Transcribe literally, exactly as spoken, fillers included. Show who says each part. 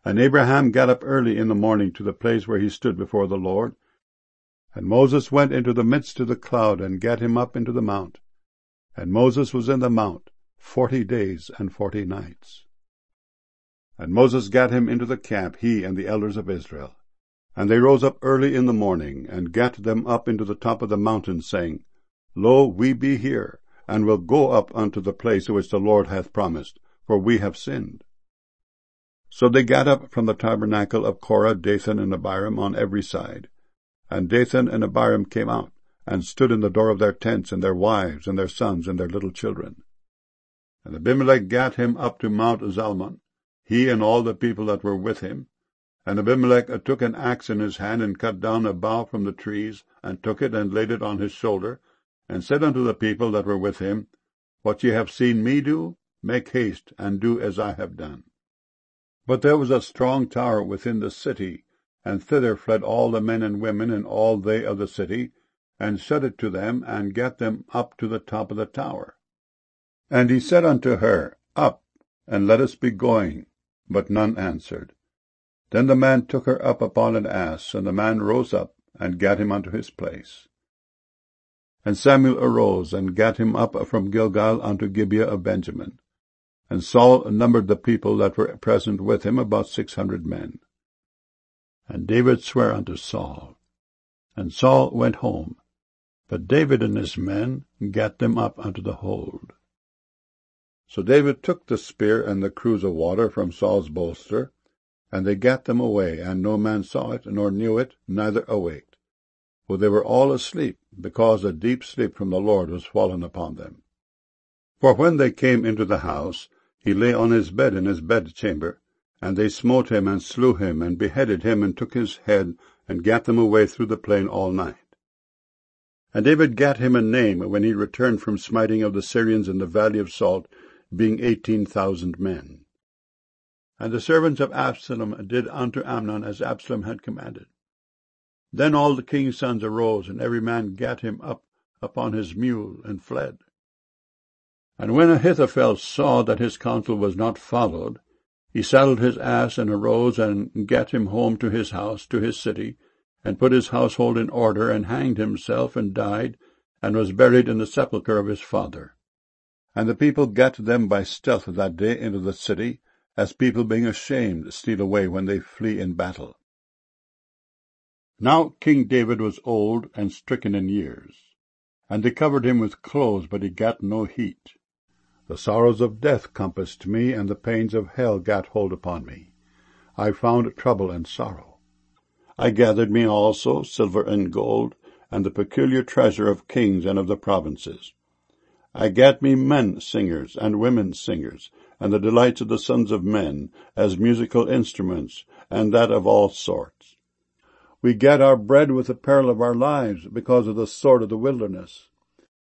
Speaker 1: And Abraham got up early in the morning to the place where he stood before the Lord. And Moses went into the midst of the cloud, and gat him up into the mount. And Moses was in the mount forty days and forty nights. And Moses gat him into the camp, he and the elders of Israel. And they rose up early in the morning, and gat them up into the top of the mountain, saying, Lo, we be here, and will go up unto the place which the Lord hath promised, for we have sinned. So they gat up from the tabernacle of Korah, Dathan, and Abiram on every side. And Dathan and Abiram came out, and stood in the door of their tents, and their wives, and their sons, and their little children. And Abimelech gat him up to Mount Zalmon, he and all the people that were with him. And Abimelech took an axe in his hand, and cut down a bough from the trees, and took it, and laid it on his shoulder, and said unto the people that were with him, What ye have seen me do, make haste, and do as I have done. But there was a strong tower within the city, and thither fled all the men and women, and all they of the city, and shut it to them, and gat them up to the top of the tower. And he said unto her, Up, and let us be going. But none answered. Then the man took her up upon an ass, and the man rose up, and gat him unto his place. And Samuel arose, and gat him up from Gilgal unto Gibeah of Benjamin. And Saul numbered the people that were present with him, about six hundred men. And David sware unto Saul. And Saul went home, but David and his men gat them up unto the hold. So David took the spear and the cruse of water from Saul's bolster, and they gat them away, and no man saw it, nor knew it, neither awaked. For they were all asleep, because a deep sleep from the Lord was fallen upon them. For when they came into the house, he lay on his bed in his bedchamber, and they smote him, and slew him, and beheaded him, and took his head, and gat them away through the plain all night. And David gat him a name when he returned from smiting of the Syrians in the valley of Salt, being eighteen thousand men. And the servants of Absalom did unto Amnon as Absalom had commanded. Then all the king's sons arose, and every man gat him up upon his mule, and fled. And when Ahithophel saw that his counsel was not followed, he saddled his ass, and arose, and gat him home to his house, to his city, and put his household in order, and hanged himself, and died, and was buried in the sepulchre of his father. And the people gat them by stealth that day into the city, as people being ashamed steal away when they flee in battle. Now King David was old and stricken in years, and they covered him with clothes, but he gat no heat. The sorrows of death compassed me, and the pains of hell gat hold upon me. I found trouble and sorrow. I gathered me also silver and gold, and the peculiar treasure of kings and of the provinces. I gat me men singers and women singers, and the delights of the sons of men, as musical instruments, and that of all sorts. We gat our bread with the peril of our lives, because of the sword of the wilderness.